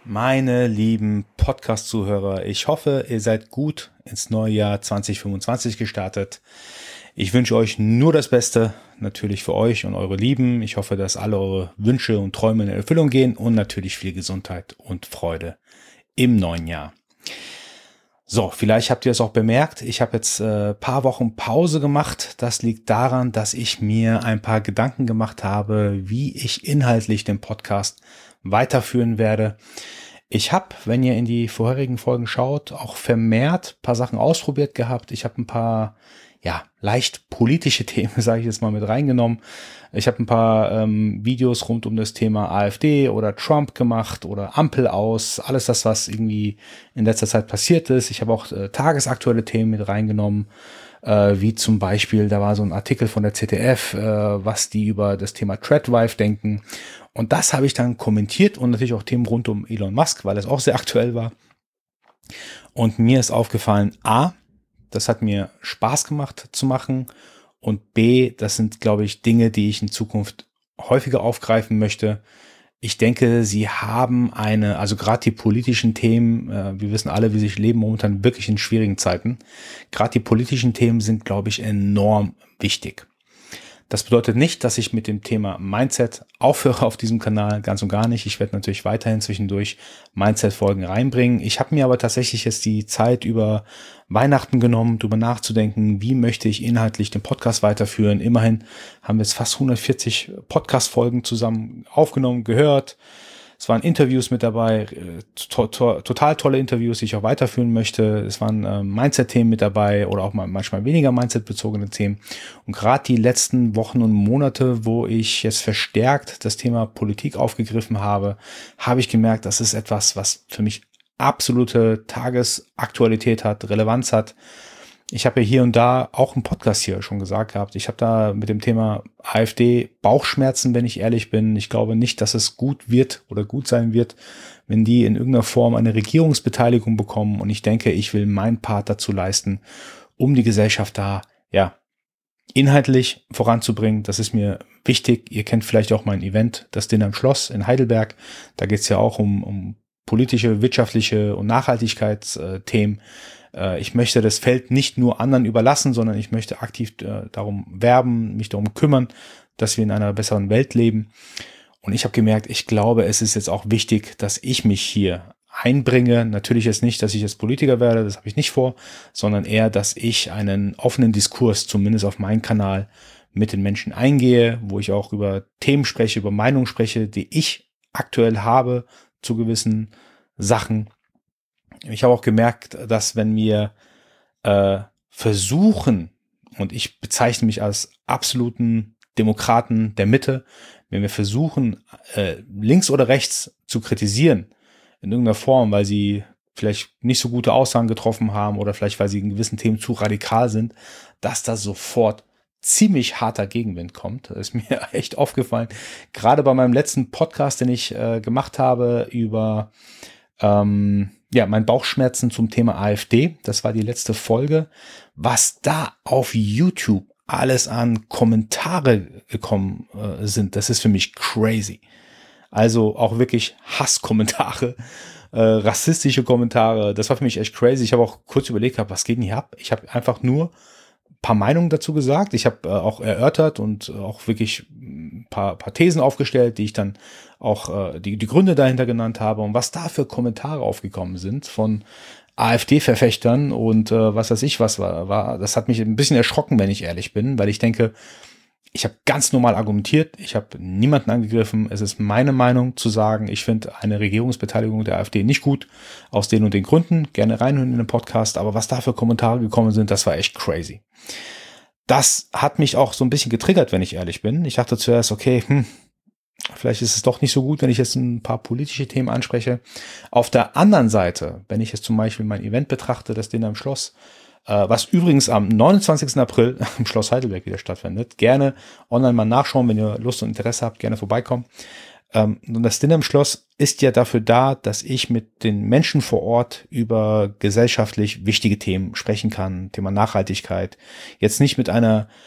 Meine lieben Podcast-Zuhörer, ich hoffe, ihr seid gut ins neue Jahr 2025 gestartet. Ich wünsche euch nur das Beste, natürlich für euch und eure Lieben. Ich hoffe, dass alle eure Wünsche und Träume in Erfüllung gehen und natürlich viel Gesundheit und Freude im neuen Jahr. So, vielleicht habt ihr es auch bemerkt, ich habe jetzt paar Wochen Pause gemacht. Das liegt daran, dass ich mir ein paar Gedanken gemacht habe, wie ich inhaltlich den Podcast weiterführen werde. Ich habe, wenn ihr in die vorherigen Folgen schaut, auch vermehrt ein paar Sachen ausprobiert gehabt. Ich habe ein paar leicht politische Themen, sage ich jetzt mal, mit reingenommen. Ich habe ein paar Videos rund um das Thema AfD oder Trump gemacht oder Ampel aus, alles das, was irgendwie in letzter Zeit passiert ist. Ich habe auch tagesaktuelle Themen mit reingenommen, wie zum Beispiel, da war so ein Artikel von der ZDF, was die über das Thema Threadwife denken. Und das habe ich dann kommentiert und natürlich auch Themen rund um Elon Musk, weil es auch sehr aktuell war. Und mir ist aufgefallen, A, das hat mir Spaß gemacht zu machen, und B, das sind, glaube ich, Dinge, die ich in Zukunft häufiger aufgreifen möchte. Ich denke, sie haben also gerade die politischen Themen, wir wissen alle, wie sich leben momentan wirklich in schwierigen Zeiten. Gerade die politischen Themen sind, glaube ich, enorm wichtig. Das bedeutet nicht, dass ich mit dem Thema Mindset aufhöre auf diesem Kanal, ganz und gar nicht. Ich werde natürlich weiterhin zwischendurch Mindset-Folgen reinbringen. Ich habe mir aber tatsächlich jetzt die Zeit über Weihnachten genommen, darüber nachzudenken, wie möchte ich inhaltlich den Podcast weiterführen. Immerhin haben wir jetzt fast 140 Podcast-Folgen zusammen aufgenommen, gehört. Es waren Interviews mit dabei, total tolle Interviews, die ich auch weiterführen möchte. Es waren Mindset-Themen mit dabei oder auch manchmal weniger Mindset-bezogene Themen. Und gerade die letzten Wochen und Monate, wo ich jetzt verstärkt das Thema Politik aufgegriffen habe, habe ich gemerkt, das ist etwas, was für mich absolute Tagesaktualität hat, Relevanz hat. Ich habe ja hier und da auch im Podcast hier schon gesagt gehabt, ich habe da mit dem Thema AfD Bauchschmerzen, wenn ich ehrlich bin. Ich glaube nicht, dass es gut wird oder gut sein wird, wenn die in irgendeiner Form eine Regierungsbeteiligung bekommen. Und ich denke, ich will meinen Part dazu leisten, um die Gesellschaft da, inhaltlich voranzubringen. Das ist mir wichtig. Ihr kennt vielleicht auch mein Event, das Dinner am Schloss in Heidelberg. Da geht es ja auch um politische, wirtschaftliche und Nachhaltigkeitsthemen. Ich möchte das Feld nicht nur anderen überlassen, sondern ich möchte aktiv darum werben, mich darum kümmern, dass wir in einer besseren Welt leben. Und ich habe gemerkt, ich glaube, es ist jetzt auch wichtig, dass ich mich hier einbringe. Natürlich ist nicht, dass ich jetzt Politiker werde, das habe ich nicht vor, sondern eher, dass ich einen offenen Diskurs, zumindest auf meinem Kanal, mit den Menschen eingehe, wo ich auch über Themen spreche, über Meinungen spreche, die ich aktuell habe zu gewissen Sachen. Ich habe auch gemerkt, dass wenn wir versuchen, und ich bezeichne mich als absoluten Demokraten der Mitte, wenn wir versuchen, links oder rechts zu kritisieren, in irgendeiner Form, weil sie vielleicht nicht so gute Aussagen getroffen haben oder vielleicht, weil sie in gewissen Themen zu radikal sind, dass da sofort ziemlich harter Gegenwind kommt. Das ist mir echt aufgefallen. Gerade bei meinem letzten Podcast, den ich gemacht habe über mein Bauchschmerzen zum Thema AfD. Das war die letzte Folge. Was da auf YouTube alles an Kommentare gekommen sind, das ist für mich crazy. Also auch wirklich Hasskommentare, rassistische Kommentare. Das war für mich echt crazy. Ich habe auch kurz überlegt, was geht denn hier ab? Ich habe einfach nur ein paar Meinungen dazu gesagt. Ich habe auch erörtert und auch wirklich ein paar Thesen aufgestellt, die ich dann auch die Gründe dahinter genannt habe und was da für Kommentare aufgekommen sind von AfD-Verfechtern und was weiß ich was war. Das hat mich ein bisschen erschrocken, wenn ich ehrlich bin, weil ich denke, ich habe ganz normal argumentiert, ich habe niemanden angegriffen. Es ist meine Meinung zu sagen, ich finde eine Regierungsbeteiligung der AfD nicht gut, aus den und den Gründen. Gerne reinhören in den Podcast, aber was da für Kommentare gekommen sind, das war echt crazy. Das hat mich auch so ein bisschen getriggert, wenn ich ehrlich bin. Ich dachte zuerst, okay, vielleicht ist es doch nicht so gut, wenn ich jetzt ein paar politische Themen anspreche. Auf der anderen Seite, wenn ich jetzt zum Beispiel mein Event betrachte, das Dinner im Schloss, was übrigens am 29. April im Schloss Heidelberg wieder stattfindet. Gerne online mal nachschauen, wenn ihr Lust und Interesse habt, gerne vorbeikommen. Und das Dinner im Schloss ist ja dafür da, dass ich mit den Menschen vor Ort über gesellschaftlich wichtige Themen sprechen kann. Thema Nachhaltigkeit. Jetzt nicht mit einer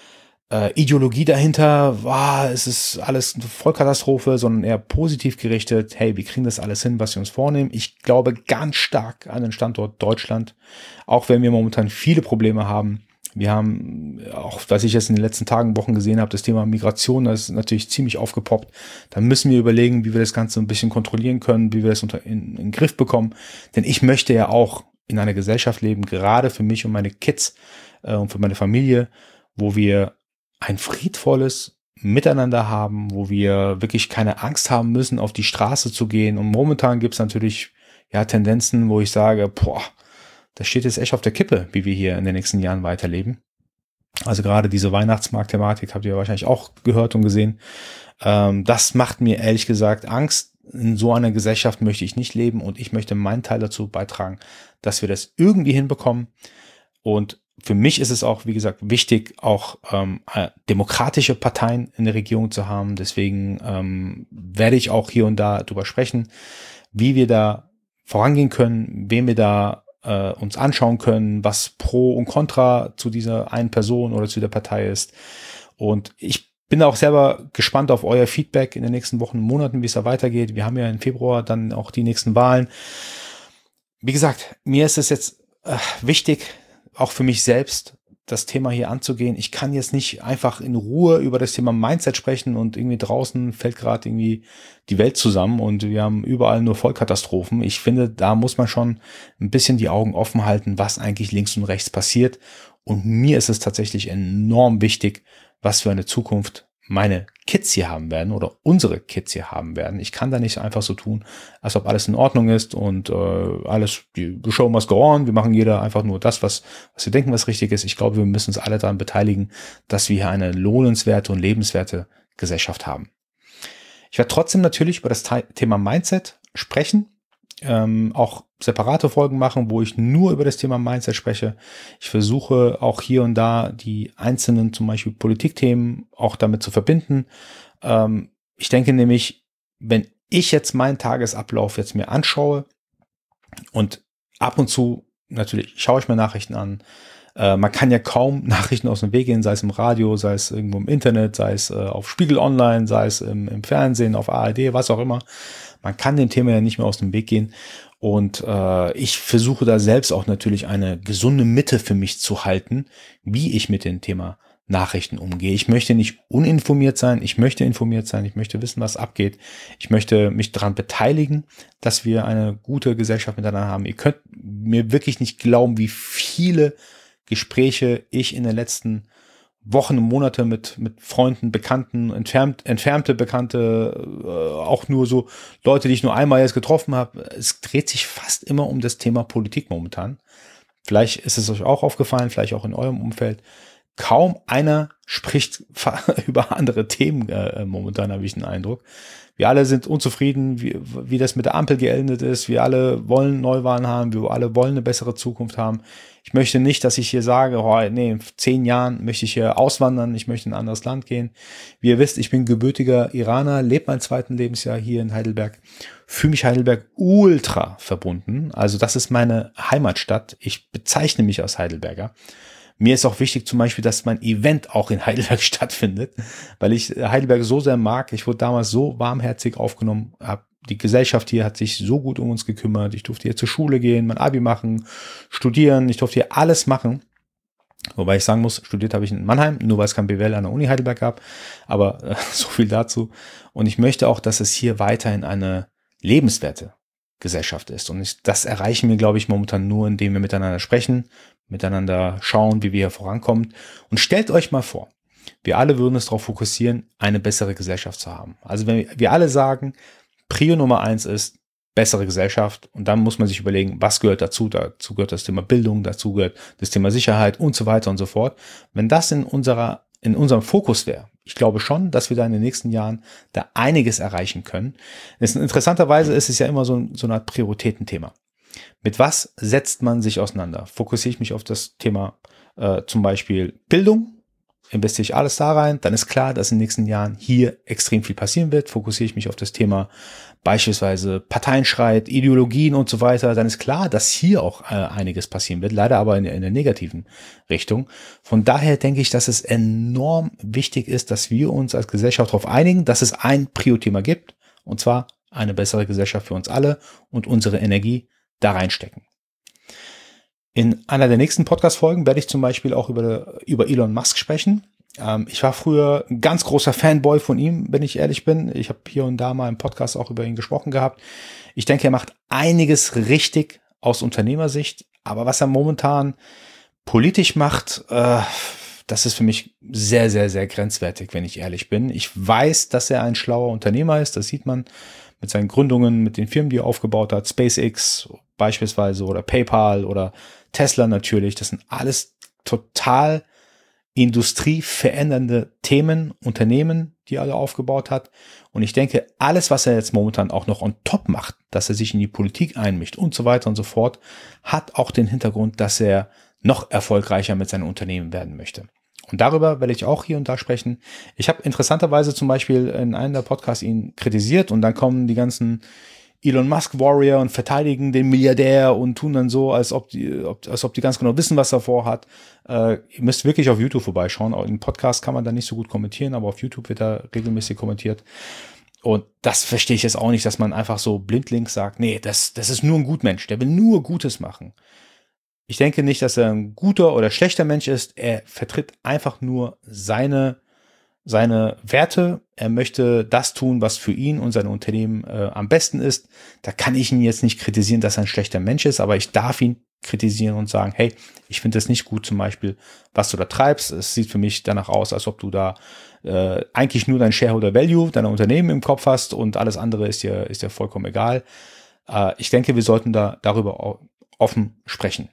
Ideologie dahinter, es ist alles eine Vollkatastrophe, sondern eher positiv gerichtet. Hey, wir kriegen das alles hin, was wir uns vornehmen. Ich glaube ganz stark an den Standort Deutschland, auch wenn wir momentan viele Probleme haben. Wir haben auch, was ich jetzt in den letzten Tagen, Wochen gesehen habe, das Thema Migration, das ist natürlich ziemlich aufgepoppt. Da müssen wir überlegen, wie wir das Ganze ein bisschen kontrollieren können, wie wir das in den Griff bekommen. Denn ich möchte ja auch in einer Gesellschaft leben, gerade für mich und meine Kids und für meine Familie, wo wir ein friedvolles Miteinander haben, wo wir wirklich keine Angst haben müssen, auf die Straße zu gehen. Und momentan gibt es natürlich Tendenzen, wo ich sage, das steht jetzt echt auf der Kippe, wie wir hier in den nächsten Jahren weiterleben. Also gerade diese Weihnachtsmarkt-Thematik habt ihr wahrscheinlich auch gehört und gesehen. Das macht mir ehrlich gesagt Angst. In so einer Gesellschaft möchte ich nicht leben und ich möchte meinen Teil dazu beitragen, dass wir das irgendwie hinbekommen. Und für mich ist es auch, wie gesagt, wichtig, auch demokratische Parteien in der Regierung zu haben. Deswegen werde ich auch hier und da drüber sprechen, wie wir da vorangehen können, wen wir da uns anschauen können, was Pro und Contra zu dieser einen Person oder zu der Partei ist. Und ich bin auch selber gespannt auf euer Feedback in den nächsten Wochen und Monaten, wie es da weitergeht. Wir haben ja im Februar dann auch die nächsten Wahlen. Wie gesagt, mir ist es jetzt wichtig, auch für mich selbst, das Thema hier anzugehen. Ich kann jetzt nicht einfach in Ruhe über das Thema Mindset sprechen und irgendwie draußen fällt gerade irgendwie die Welt zusammen und wir haben überall nur Vollkatastrophen. Ich finde, da muss man schon ein bisschen die Augen offen halten, was eigentlich links und rechts passiert. Und mir ist es tatsächlich enorm wichtig, was für eine Zukunft meine Kids hier haben werden oder unsere Kids hier haben werden. Ich kann da nicht einfach so tun, als ob alles in Ordnung ist und alles, die Show must go on. Wir machen jeder einfach nur das, was wir denken, was richtig ist. Ich glaube, wir müssen uns alle daran beteiligen, dass wir hier eine lohnenswerte und lebenswerte Gesellschaft haben. Ich werde trotzdem natürlich über das Thema Mindset sprechen, auch separate Folgen machen, wo ich nur über das Thema Mindset spreche. Ich versuche auch hier und da die einzelnen, zum Beispiel Politikthemen, auch damit zu verbinden. Ich denke nämlich, wenn ich jetzt meinen Tagesablauf jetzt mir anschaue und ab und zu natürlich schaue ich mir Nachrichten an, man kann ja kaum Nachrichten aus dem Weg gehen, sei es im Radio, sei es irgendwo im Internet, sei es auf Spiegel Online, sei es im Fernsehen, auf ARD, was auch immer. Man kann dem Thema ja nicht mehr aus dem Weg gehen. Und ich versuche da selbst auch natürlich eine gesunde Mitte für mich zu halten, wie ich mit dem Thema Nachrichten umgehe. Ich möchte nicht uninformiert sein, ich möchte informiert sein, ich möchte wissen, was abgeht. Ich möchte mich daran beteiligen, dass wir eine gute Gesellschaft miteinander haben. Ihr könnt mir wirklich nicht glauben, wie viele Gespräche ich in den letzten Wochen und Monate mit Freunden, Bekannten, entfernte Bekannte, auch nur so Leute, die ich nur einmal jetzt getroffen habe. Es dreht sich fast immer um das Thema Politik momentan. Vielleicht ist es euch auch aufgefallen, vielleicht auch in eurem Umfeld. Kaum einer spricht über andere Themen momentan, habe ich den Eindruck. Wir alle sind unzufrieden, wie das mit der Ampel geendet ist. Wir alle wollen Neuwahlen haben, wir alle wollen eine bessere Zukunft haben. Ich möchte nicht, dass ich hier sage, in 10 Jahren möchte ich hier auswandern, ich möchte in ein anderes Land gehen. Wie ihr wisst, ich bin gebürtiger Iraner, lebe mein 2. Lebensjahr hier in Heidelberg, fühle mich Heidelberg ultra verbunden. Also das ist meine Heimatstadt. Ich bezeichne mich als Heidelberger. Mir ist auch wichtig zum Beispiel, dass mein Event auch in Heidelberg stattfindet, weil ich Heidelberg so sehr mag. Ich wurde damals so warmherzig aufgenommen, die Gesellschaft hier hat sich so gut um uns gekümmert. Ich durfte hier zur Schule gehen, mein Abi machen, studieren. Ich durfte hier alles machen. Wobei ich sagen muss, studiert habe ich in Mannheim, nur weil es kein BWL an der Uni Heidelberg gab. Aber so viel dazu. Und ich möchte auch, dass es hier weiterhin eine lebenswerte Gesellschaft ist. Und das erreichen wir, glaube ich, momentan nur, indem wir miteinander sprechen, miteinander schauen, wie wir hier vorankommen. Und stellt euch mal vor, wir alle würden uns darauf fokussieren, eine bessere Gesellschaft zu haben. Also wenn wir alle sagen, Prio Nummer 1 ist bessere Gesellschaft und dann muss man sich überlegen, was gehört dazu? Dazu gehört das Thema Bildung, dazu gehört das Thema Sicherheit und so weiter und so fort. Wenn das in unserem Fokus wäre, ich glaube schon, dass wir da in den nächsten Jahren da einiges erreichen können. Interessanterweise ist es ja immer so eine Art Prioritätenthema. Mit was setzt man sich auseinander? Fokussiere ich mich auf das Thema zum Beispiel Bildung? investiere ich alles da rein, dann ist klar, dass in den nächsten Jahren hier extrem viel passieren wird. Fokussiere ich mich auf das Thema beispielsweise Parteienstreit, Ideologien und so weiter, dann ist klar, dass hier auch einiges passieren wird, leider aber in der negativen Richtung. Von daher denke ich, dass es enorm wichtig ist, dass wir uns als Gesellschaft darauf einigen, dass es ein Prio-Thema gibt, und zwar eine bessere Gesellschaft für uns alle und unsere Energie da reinstecken. In einer der nächsten Podcast-Folgen werde ich zum Beispiel auch über Elon Musk sprechen. Ich war früher ein ganz großer Fanboy von ihm, wenn ich ehrlich bin. Ich habe hier und da mal im Podcast auch über ihn gesprochen gehabt. Ich denke, er macht einiges richtig aus Unternehmersicht, aber was er momentan politisch macht, das ist für mich sehr, sehr, sehr grenzwertig, wenn ich ehrlich bin. Ich weiß, dass er ein schlauer Unternehmer ist, das sieht man mit seinen Gründungen, mit den Firmen, die er aufgebaut hat, SpaceX beispielsweise oder PayPal oder Tesla natürlich. Das sind alles total industrieverändernde Themen, Unternehmen, die er alle aufgebaut hat. Und ich denke, alles, was er jetzt momentan auch noch on top macht, dass er sich in die Politik einmischt und so weiter und so fort, hat auch den Hintergrund, dass er noch erfolgreicher mit seinen Unternehmen werden möchte. Und darüber werde ich auch hier und da sprechen. Ich habe interessanterweise zum Beispiel in einem der Podcasts ihn kritisiert und dann kommen die ganzen Elon Musk Warrior und verteidigen den Milliardär und tun dann so, als ob die ganz genau wissen, was er vorhat. Ihr müsst wirklich auf YouTube vorbeischauen. Auch im Podcast kann man da nicht so gut kommentieren, aber auf YouTube wird da regelmäßig kommentiert. Und das verstehe ich jetzt auch nicht, dass man einfach so blindlings sagt, nee, das ist nur ein Gutmensch, der will nur Gutes machen. Ich denke nicht, dass er ein guter oder schlechter Mensch ist. Er vertritt einfach nur seine Werte. Er möchte das tun, was für ihn und sein Unternehmen am besten ist. Da kann ich ihn jetzt nicht kritisieren, dass er ein schlechter Mensch ist, aber ich darf ihn kritisieren und sagen, hey, ich finde das nicht gut, zum Beispiel, was du da treibst. Es sieht für mich danach aus, als ob du da eigentlich nur dein Shareholder Value, deiner Unternehmen im Kopf hast und alles andere ist dir vollkommen egal. Ich denke, wir sollten darüber offen sprechen.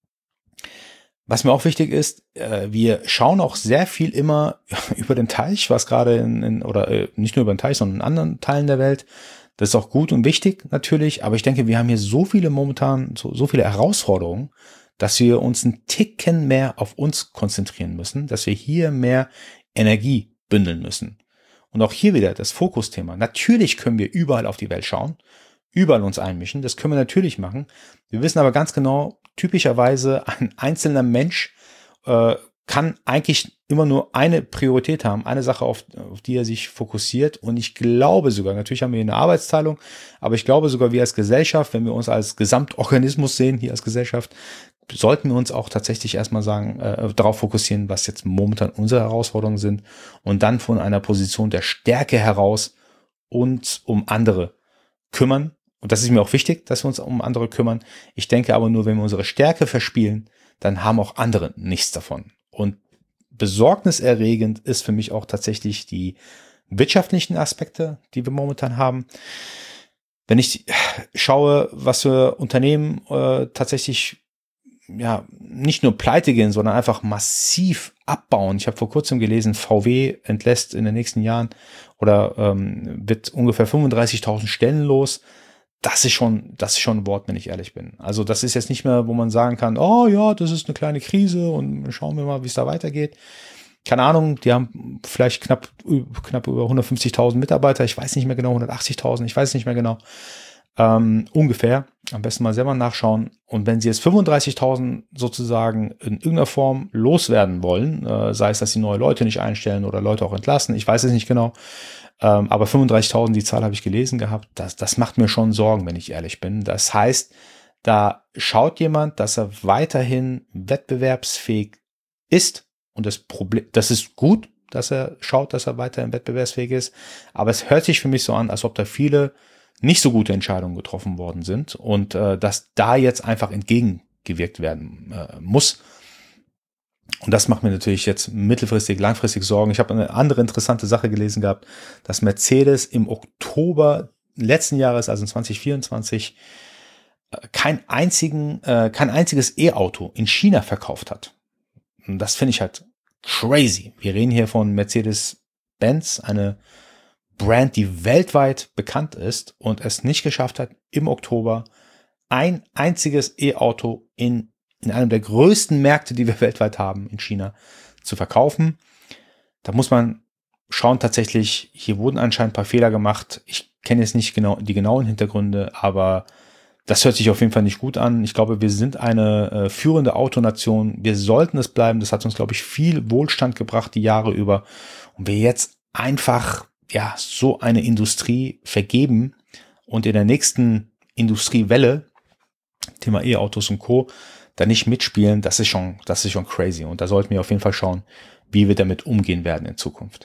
Was mir auch wichtig ist, wir schauen auch sehr viel immer über den Teich, was gerade nicht nur über den Teich, sondern in anderen Teilen der Welt. Das ist auch gut und wichtig natürlich, aber ich denke, wir haben hier so viele Herausforderungen, dass wir uns einen Ticken mehr auf uns konzentrieren müssen, dass wir hier mehr Energie bündeln müssen. Und auch hier wieder das Fokusthema. Natürlich können wir überall auf die Welt schauen, überall uns einmischen, das können wir natürlich machen. Wir wissen aber ganz genau, typischerweise ein einzelner Mensch kann eigentlich immer nur eine Priorität haben, eine Sache, auf die er sich fokussiert. Und ich glaube sogar, natürlich haben wir hier eine Arbeitsteilung, aber ich glaube sogar, wir als Gesellschaft, wenn wir uns als Gesamtorganismus sehen, hier als Gesellschaft, sollten wir uns auch tatsächlich erstmal darauf fokussieren, was jetzt momentan unsere Herausforderungen sind und dann von einer Position der Stärke heraus uns um andere kümmern. Und das ist mir auch wichtig, dass wir uns um andere kümmern. Ich denke aber nur, wenn wir unsere Stärke verspielen, dann haben auch andere nichts davon. Und besorgniserregend ist für mich auch tatsächlich die wirtschaftlichen Aspekte, die wir momentan haben. Wenn ich schaue, was für Unternehmen tatsächlich nicht nur pleite gehen, sondern einfach massiv abbauen. Ich habe vor kurzem gelesen, VW entlässt in den nächsten Jahren oder wird ungefähr 35.000 Stellen los. Das ist schon ein Wort, wenn ich ehrlich bin. Also das ist jetzt nicht mehr, wo man sagen kann, oh ja, das ist eine kleine Krise und schauen wir mal, wie es da weitergeht. Keine Ahnung, die haben vielleicht knapp über 150.000 Mitarbeiter. Ich weiß nicht mehr genau, 180.000, ich weiß nicht mehr genau. Ungefähr. Am besten mal selber nachschauen. Und wenn sie jetzt 35.000 sozusagen in irgendeiner Form loswerden wollen, sei es, dass sie neue Leute nicht einstellen oder Leute auch entlassen, ich weiß es nicht genau, aber 35.000, die Zahl habe ich gelesen gehabt, das macht mir schon Sorgen, wenn ich ehrlich bin. Das heißt, da schaut jemand, dass er weiterhin wettbewerbsfähig ist und das ist gut, dass er schaut, dass er weiterhin wettbewerbsfähig ist, aber es hört sich für mich so an, als ob da viele nicht so gute Entscheidungen getroffen worden sind und dass da jetzt einfach entgegengewirkt werden muss. Und das macht mir natürlich jetzt mittelfristig, langfristig Sorgen. Ich habe eine andere interessante Sache gelesen gehabt, dass Mercedes im Oktober letzten Jahres, also in 2024, kein einziges E-Auto in China verkauft hat. Und das finde ich halt crazy. Wir reden hier von Mercedes-Benz, eine Brand, die weltweit bekannt ist und es nicht geschafft hat, im Oktober ein einziges E-Auto in einem der größten Märkte, die wir weltweit haben, in China, zu verkaufen. Da muss man schauen tatsächlich, hier wurden anscheinend ein paar Fehler gemacht. Ich kenne jetzt nicht genau die genauen Hintergründe, aber das hört sich auf jeden Fall nicht gut an. Ich glaube, wir sind eine führende Autonation. Wir sollten es bleiben. Das hat uns, glaube ich, viel Wohlstand gebracht die Jahre über. Und wir jetzt einfach ja so eine Industrie vergeben und in der nächsten Industriewelle, Thema E-Autos und Co., da nicht mitspielen, das ist schon crazy. Und da sollten wir auf jeden Fall schauen, wie wir damit umgehen werden in Zukunft.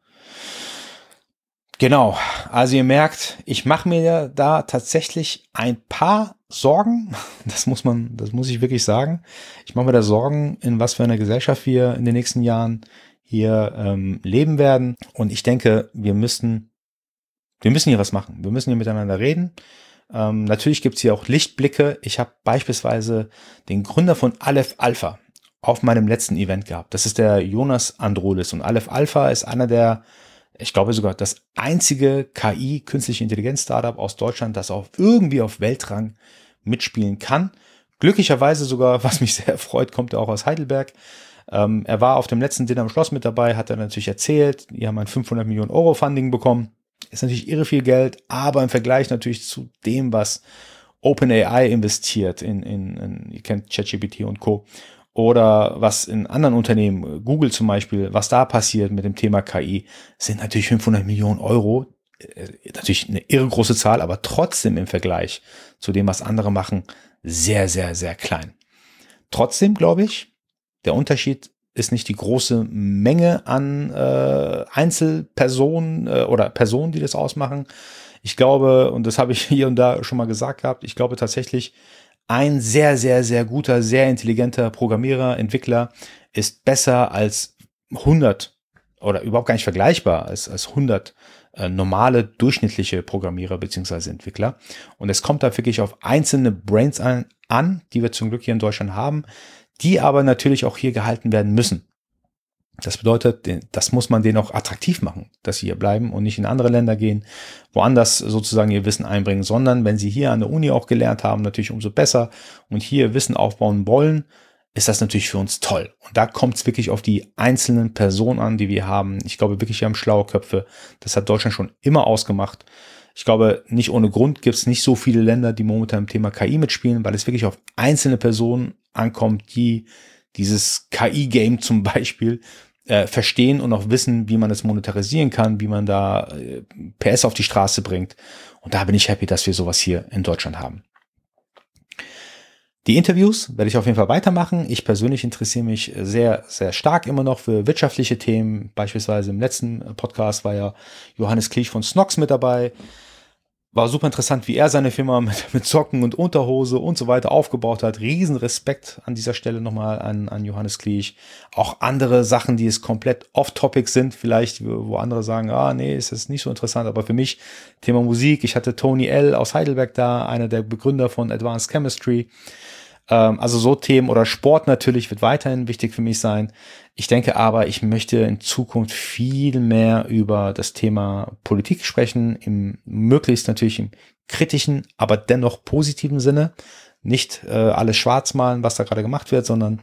Genau, also ihr merkt, ich mache mir da tatsächlich ein paar Sorgen. Das muss ich wirklich sagen. Ich mache mir da Sorgen, in was für einer Gesellschaft wir in den nächsten Jahren hier leben werden. Und ich denke, wir müssen hier was machen. Wir müssen hier miteinander reden. Natürlich gibt's hier auch Lichtblicke. Ich habe beispielsweise den Gründer von Aleph Alpha auf meinem letzten Event gehabt. Das ist der Jonas Androlis. Und Aleph Alpha ist einer der, ich glaube sogar das einzige KI, künstliche Intelligenz Startup aus Deutschland, das auch irgendwie auf Weltrang mitspielen kann. Glücklicherweise sogar, was mich sehr freut, kommt er auch aus Heidelberg. Er war auf dem letzten Dinner am Schloss mit dabei, hat er natürlich erzählt, die haben ein 500 Millionen Euro Funding bekommen. Ist natürlich irre viel Geld, aber im Vergleich natürlich zu dem, was OpenAI investiert ihr kennt ChatGPT und Co., oder was in anderen Unternehmen, Google zum Beispiel, was da passiert mit dem Thema KI, sind natürlich 500 Millionen Euro. Natürlich eine irre große Zahl, aber trotzdem im Vergleich zu dem, was andere machen, sehr, sehr, sehr klein. Trotzdem glaube ich, der Unterschied ist nicht die große Menge an Einzelpersonen oder Personen, die das ausmachen. Ich glaube, und das habe ich hier und da schon mal gesagt gehabt, ich glaube tatsächlich, ein sehr, sehr, sehr guter, sehr intelligenter Programmierer, Entwickler ist besser als 100 oder überhaupt gar nicht vergleichbar als 100 normale, durchschnittliche Programmierer beziehungsweise Entwickler. Und es kommt da wirklich auf einzelne Brains an, die wir zum Glück hier in Deutschland haben, die aber natürlich auch hier gehalten werden müssen. Das bedeutet, das muss man denen auch attraktiv machen, dass sie hier bleiben und nicht in andere Länder gehen, woanders sozusagen ihr Wissen einbringen, sondern wenn sie hier an der Uni auch gelernt haben, natürlich umso besser und hier Wissen aufbauen wollen, ist das natürlich für uns toll. Und da kommt es wirklich auf die einzelnen Personen an, die wir haben. Ich glaube wirklich, wir haben schlaue Köpfe. Das hat Deutschland schon immer ausgemacht. Ich glaube, nicht ohne Grund gibt es nicht so viele Länder, die momentan im Thema KI mitspielen, weil es wirklich auf einzelne Personen ankommt, die dieses KI-Game zum Beispiel verstehen und auch wissen, wie man es monetarisieren kann, wie man da PS auf die Straße bringt. Und da bin ich happy, dass wir sowas hier in Deutschland haben. Die Interviews werde ich auf jeden Fall weitermachen. Ich persönlich interessiere mich sehr, sehr stark immer noch für wirtschaftliche Themen. Beispielsweise im letzten Podcast war ja Johannes Klich von Snox mit dabei. War super interessant, wie er seine Firma mit Socken und Unterhose und so weiter aufgebaut hat. Riesen Respekt an dieser Stelle nochmal an Johannes Klich. Auch andere Sachen, die es komplett off-topic sind, vielleicht, wo andere sagen, nee, ist das nicht so interessant. Aber für mich, Thema Musik, ich hatte Tony L. aus Heidelberg da, einer der Begründer von Advanced Chemistry. Also so Themen oder Sport natürlich wird weiterhin wichtig für mich sein. Ich denke aber, ich möchte in Zukunft viel mehr über das Thema Politik sprechen, möglichst natürlich im kritischen, aber dennoch positiven Sinne. Nicht alles schwarz malen, was da gerade gemacht wird, sondern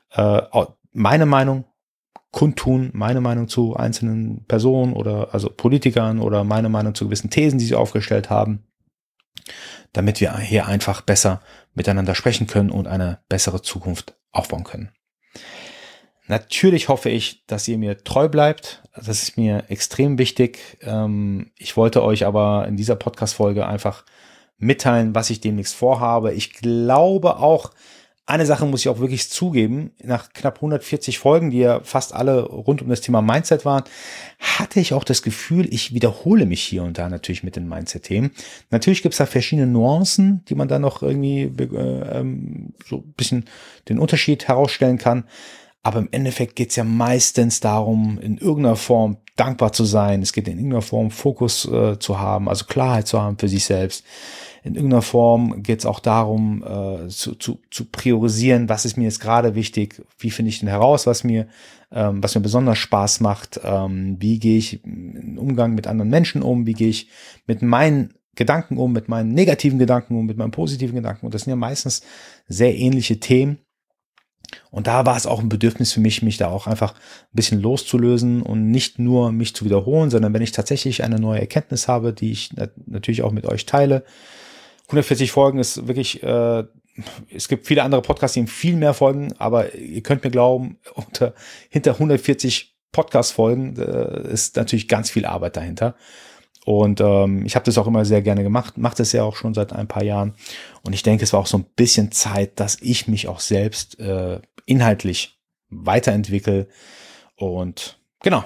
meine Meinung kundtun, meine Meinung zu einzelnen Personen oder also Politikern oder meine Meinung zu gewissen Thesen, die sie aufgestellt haben, damit wir hier einfach besser miteinander sprechen können und eine bessere Zukunft aufbauen können. Natürlich hoffe ich, dass ihr mir treu bleibt. Das ist mir extrem wichtig. Ich wollte euch aber in dieser Podcast-Folge einfach mitteilen, was ich demnächst vorhabe. Ich glaube auch, eine Sache muss ich auch wirklich zugeben, nach knapp 140 Folgen, die ja fast alle rund um das Thema Mindset waren, hatte ich auch das Gefühl, ich wiederhole mich hier und da natürlich mit den Mindset-Themen. Natürlich gibt es da verschiedene Nuancen, die man da noch irgendwie so ein bisschen den Unterschied herausstellen kann. Aber im Endeffekt geht es ja meistens darum, in irgendeiner Form dankbar zu sein. Es geht in irgendeiner Form Fokus zu haben, also Klarheit zu haben für sich selbst. In irgendeiner Form geht es auch darum, zu priorisieren, was ist mir jetzt gerade wichtig, wie finde ich denn heraus, was mir besonders Spaß macht, wie gehe ich im Umgang mit anderen Menschen um, wie gehe ich mit meinen Gedanken um, mit meinen negativen Gedanken um, mit meinen positiven Gedanken. Und das sind ja meistens sehr ähnliche Themen. Und da war es auch ein Bedürfnis für mich, mich da auch einfach ein bisschen loszulösen und nicht nur mich zu wiederholen, sondern wenn ich tatsächlich eine neue Erkenntnis habe, die ich natürlich auch mit euch teile. 140 Folgen ist wirklich, es gibt viele andere Podcasts, die haben viel mehr Folgen, aber ihr könnt mir glauben, hinter 140 Podcast-Folgen ist natürlich ganz viel Arbeit dahinter. Und ich habe das auch immer sehr gerne gemacht, mache das ja auch schon seit ein paar Jahren. Und ich denke, es war auch so ein bisschen Zeit, dass ich mich auch selbst inhaltlich weiterentwickle. Und genau,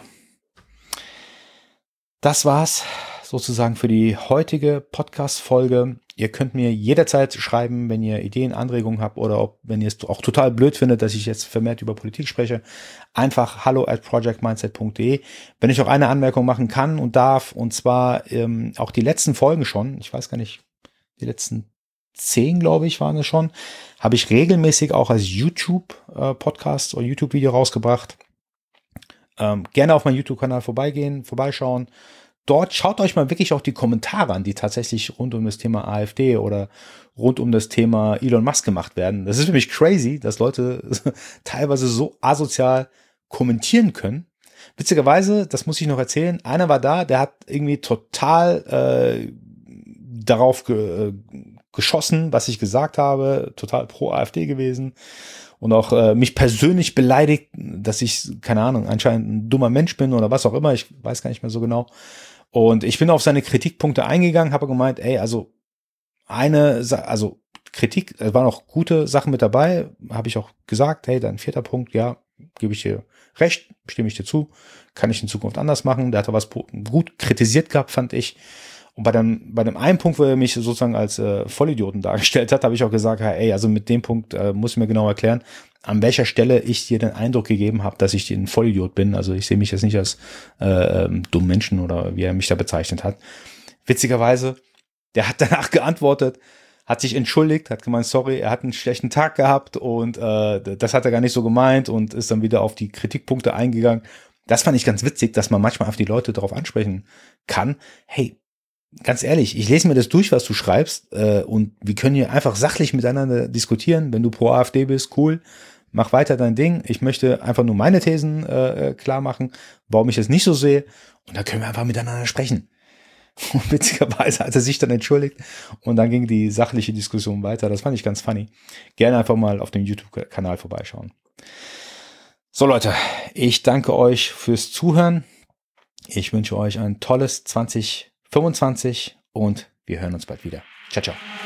das war's sozusagen für die heutige Podcast-Folge. Ihr könnt mir jederzeit schreiben, wenn ihr Ideen, Anregungen habt oder wenn ihr es auch total blöd findet, dass ich jetzt vermehrt über Politik spreche. Einfach hallo@projectmindset.de. Wenn ich auch eine Anmerkung machen kann und darf, und zwar auch die letzten Folgen schon, ich weiß gar nicht, die letzten 10, glaube ich, waren es schon, habe ich regelmäßig auch als YouTube-Podcast oder YouTube-Video rausgebracht. Gerne auf meinen YouTube-Kanal vorbeischauen. Dort schaut euch mal wirklich auch die Kommentare an, die tatsächlich rund um das Thema AfD oder rund um das Thema Elon Musk gemacht werden. Das ist für mich crazy, dass Leute teilweise so asozial kommentieren können. Witzigerweise, das muss ich noch erzählen, einer war da, der hat irgendwie total darauf geschossen, was ich gesagt habe, total pro AfD gewesen und auch mich persönlich beleidigt, dass ich, keine Ahnung, anscheinend ein dummer Mensch bin oder was auch immer, ich weiß gar nicht mehr so genau. Und ich bin auf seine Kritikpunkte eingegangen, habe gemeint, ey, also Kritik, es waren auch gute Sachen mit dabei, habe ich auch gesagt, hey, dein 4. Punkt, ja, gebe ich dir recht, stimme ich dir zu, kann ich in Zukunft anders machen. Der hat was gut kritisiert gehabt, fand ich. Und bei dem einen Punkt, wo er mich sozusagen als Vollidioten dargestellt hat, habe ich auch gesagt, ey, also mit dem Punkt muss ich mir genau erklären, an welcher Stelle ich dir den Eindruck gegeben habe, dass ich ein Vollidiot bin. Also ich sehe mich jetzt nicht als dummen Menschen oder wie er mich da bezeichnet hat. Witzigerweise, der hat danach geantwortet, hat sich entschuldigt, hat gemeint, sorry, er hat einen schlechten Tag gehabt und das hat er gar nicht so gemeint und ist dann wieder auf die Kritikpunkte eingegangen. Das fand ich ganz witzig, dass man manchmal auf die Leute darauf ansprechen kann. Hey, ganz ehrlich, ich lese mir das durch, was du schreibst und wir können hier einfach sachlich miteinander diskutieren. Wenn du pro AfD bist, cool, mach weiter dein Ding. Ich möchte einfach nur meine Thesen klar machen, warum ich es nicht so sehe und da können wir einfach miteinander sprechen. Und witzigerweise hat er sich dann entschuldigt und dann ging die sachliche Diskussion weiter. Das fand ich ganz funny. Gerne einfach mal auf dem YouTube-Kanal vorbeischauen. So Leute, ich danke euch fürs Zuhören. Ich wünsche euch ein tolles 2025 und wir hören uns bald wieder. Ciao, ciao.